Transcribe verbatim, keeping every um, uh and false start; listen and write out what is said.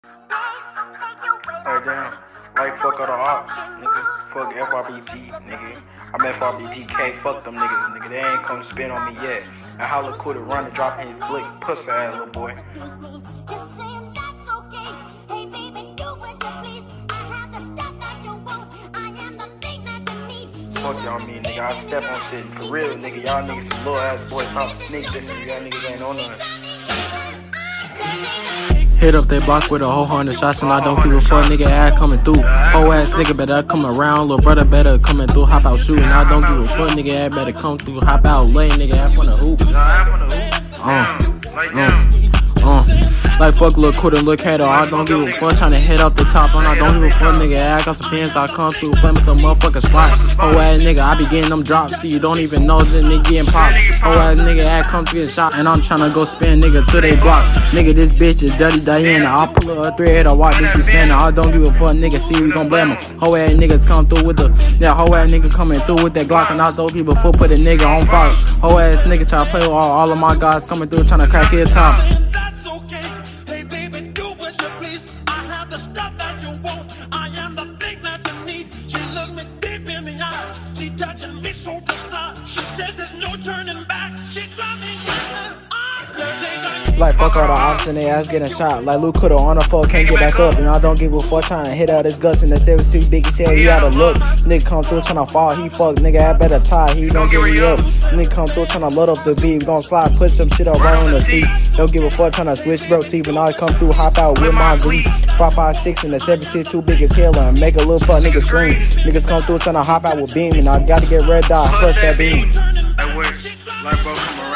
Hey, damn. Like, fuck all the ops, nigga. Fuck F R B G, nigga. I'm F R B G K. Fuck them niggas, nigga. They ain't come spin on me yet. And Holla could have run and drop his blick. Pussy ass little boy. Fuck y'all mean, nigga. I step on shit. For real, nigga. Y'all niggas some little ass boys. Stop sneak this nigga. Y'all niggas ain't on nothing. Hit up that block with a whole hundred shots and I don't give a fuck, nigga ass coming through. Whole ass nigga better come around, little brother better coming through. Hop out shooting, I don't give a fuck, nigga ass better come through. Hop out lane, nigga ass on the hoop. Uh, uh, uh. Like fuck look quitter, look hater, I don't give a fuck. Tryna hit up the top and I don't give a fuck, nigga ass got some pins, I come through, flame with the motherfucking slot. Whole ass nigga, I be getting them drops, see you don't even know this nigga getting popped. Whole ass nigga ass come to get shot and I'm tryna go spin nigga till they block. Nigga this bitch is dirty Diana, I'll pull a thread, I watch this be spinning. I don't give a fuck, nigga, see we gon' blame him. Whole ass niggas come through with the, that whole ass nigga coming through with that Glock and I told people foot put a nigga on fire. Whole ass nigga try to play with all, all of my guys coming through tryna crack his top. So to stop, she says there's no turning back. She got me. Like fuck all the ops and they ass getting shot. Like Luke coulda on the fuck, can't get back up. And I don't give a fuck trying to hit out his guts. And the seven two big as hell, he out of look. Nigga come through trying to fall, he fuck. Nigga I better tie, he don't give me up. Nigga come through trying to load up the beat. We gon' slide, push some shit up right on the feet. Don't give a fuck trying to switch bro teeth. And I come through, hop out with my glee. five five six and the seven six two big as hell. And make a little fuck nigga scream. Niggas come through trying to hop out with beam. And I gotta get red dot, plus that beam. Like, wait, like, bro, come around.